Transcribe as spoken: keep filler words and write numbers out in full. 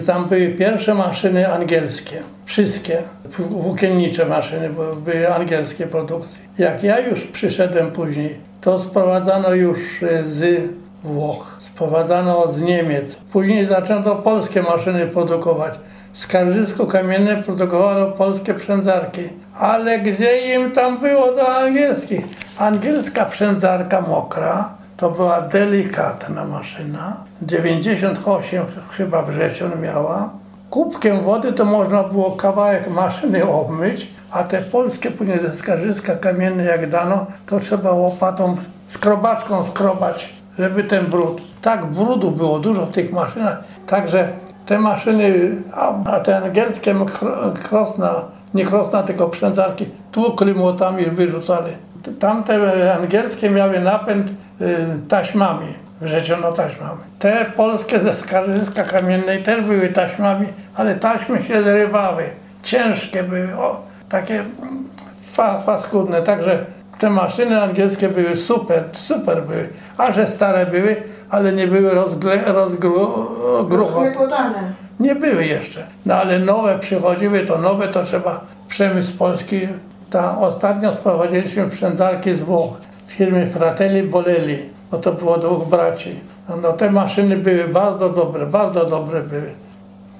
Tam były pierwsze maszyny angielskie, wszystkie włókiennicze maszyny były angielskie produkcji. Jak ja już przyszedłem później, to sprowadzano już z Włoch, sprowadzano z Niemiec. Później zaczęto polskie maszyny produkować. Skarżysko-Kamienne produkowało polskie przędzarki. Ale gdzie im tam było do angielskich? Angielska przędzarka mokra to była delikatna maszyna. dziewięćdziesiąt osiem chyba wrzecion miała. Kubkiem wody to można było kawałek maszyny obmyć, a te polskie później ze Skarżyska Kamienne jak dano, to trzeba łopatą, skrobaczką skrobać, żeby ten brud. Tak brudu było dużo w tych maszynach, także te maszyny, a te angielskie krosna, nie krosna, tylko przędzarki, tłukli młotami i wyrzucali. Tamte angielskie miały napęd y, taśmami, wrzeciono taśmami. Te polskie ze Skarżyska Kamiennej też były taśmami, ale taśmy się zrywały, ciężkie były, o, takie fa, faskudne, także te maszyny angielskie były super, super były, a że stare były, ale nie były rozgruchowane. Nie były jeszcze. No ale nowe przychodziły, to nowe to trzeba, przemysł polski. Ta, ostatnio sprowadziliśmy przędzarki z Włoch, z firmy Fratelli Bolelli, bo to było dwóch braci. No, no te maszyny były bardzo dobre, bardzo dobre były.